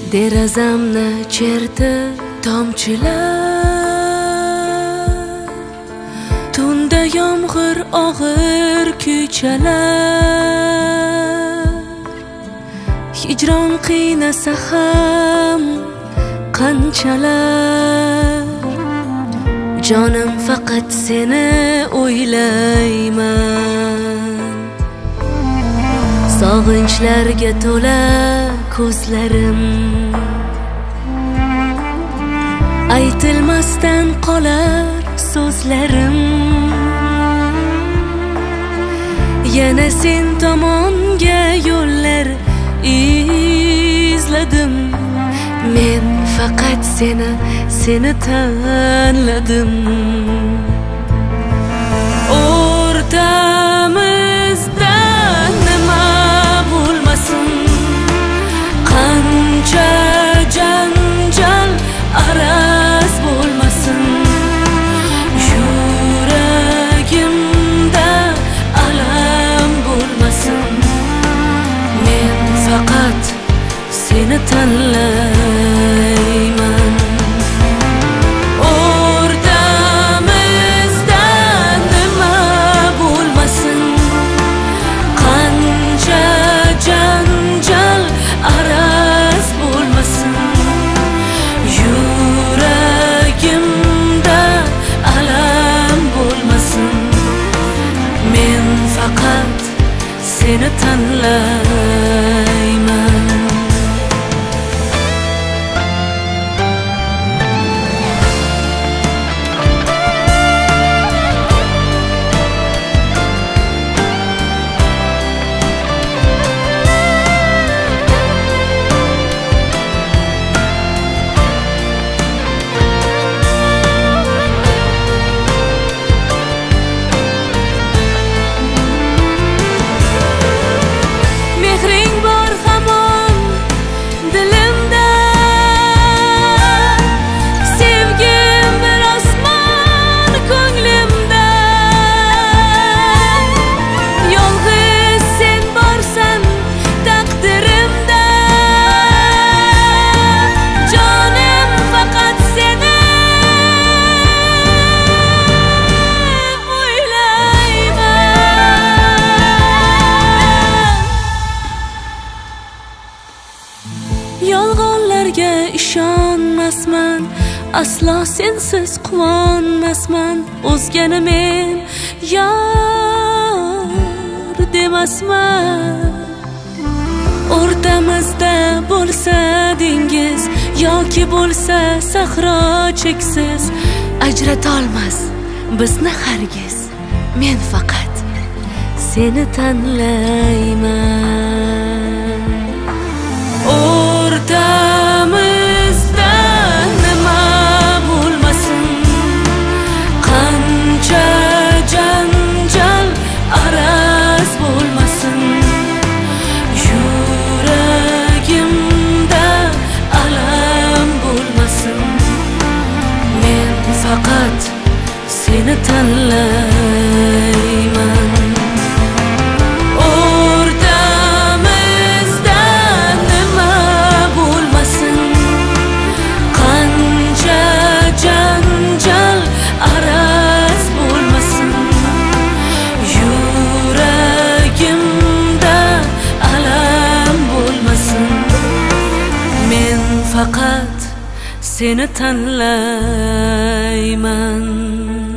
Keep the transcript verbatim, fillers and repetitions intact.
Derazamni chertdi tomchilar, tunda yomg'ir og'ir kuychalar. Hijron qiynasa ham qanchalar, jonim faqat seni o'ylayman. Sog'inchlarga to'la ko'zlarim, aytilmasdan qolar so'zlarim. Yana sen tomonga yo'llar izladim. Men faqat seni, seni tanladim. O'rtamizda nima bo'lmasin, qancha janjal araz bo'lmasin, yuragimda alam bo'lmasin. Men faqat seni tanlayman. O'rtamizda nima bo'lmasin, qancha janjal araz bo'lmasin, yuragimda alam bo'lmasin. Men faqat seni tanlayman. Yolg'onlarga ishonmasman, aslo sensiz quvonmasman. O'zgani men yor demasman. O'rtamizda bo'lsa dengiz yoki bo'lsa sahro cheksiz, ajratolmas bizni hargiz. Men faqat seni tanlayman. O'rtamizda nima bo'lmasin, qancha janjal araz bo'lmasin, yuragimda alam bo'lmasin. Men faqat seni tanlayman. Faqat seni tanlayman.